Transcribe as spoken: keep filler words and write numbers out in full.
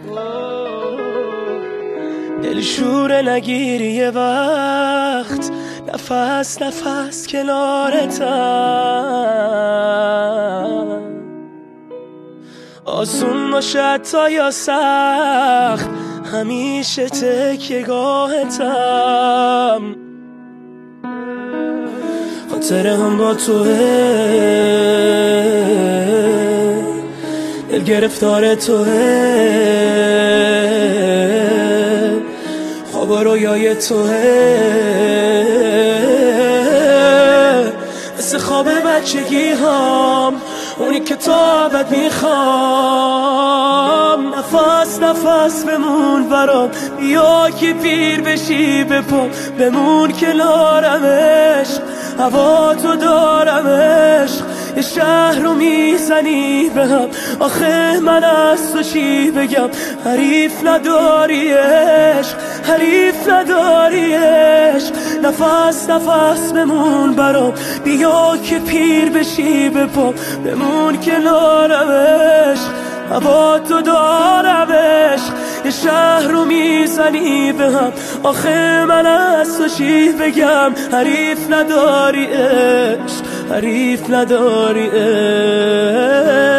دلشوره نگیری یه وقت، نفس نفس کنارتم، آسون باشد تا یا سخت، همیشه تکیه گاهتم. خاطره هم با توه، دل گرفتار توه، خواب و رویای توه، مثل خواب بچگی هم، اونی که تا ابد میخوام. نفس نفس بمون برام، بیا که پیر بشی بپا، بمون کنارمش، هوا تو دارمش. یه شهر رو میزنی به هم، آخه من از تو چی بگم؟ حریف نداریش، حریف نداریش. نفس نفس بمون برام، بیا که پیر بشی بپا، بمون کنارمش، هوا تو دارمش. یه شهر رو میزنی به هم، آخه من از تو چی بگم؟ حریف نداری عشق، حریف نداری عشق.